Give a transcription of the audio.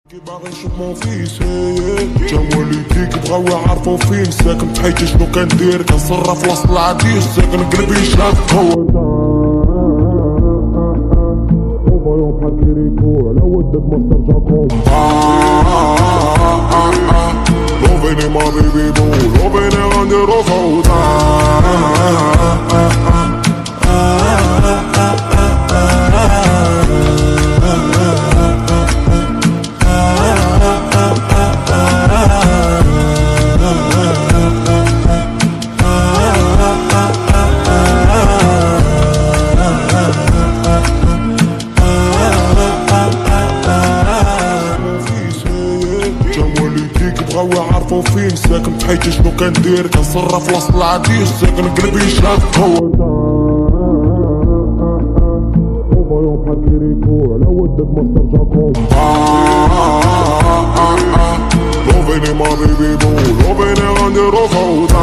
باغي نشوف مون فيس جا والديك بغاو يعرفو فين ساكن تحيتي شنو كندير كنصرف في وسط العديس ساكن قلبي شاف هو وفايون بحال كيريكو على ودك ما ترجعكم لوفيني ما بيبي بو لوفيني غنديرو فوضى بغاو يعرفو فين ساكن تحيتي شنو كندير كنصرف في وسط العديس ساكن قلبي شاف هو وفايون بحال كيريكو على ودك ما ترجعكم لوفيني ما بيبي بو لوفيني غنديرو فوضى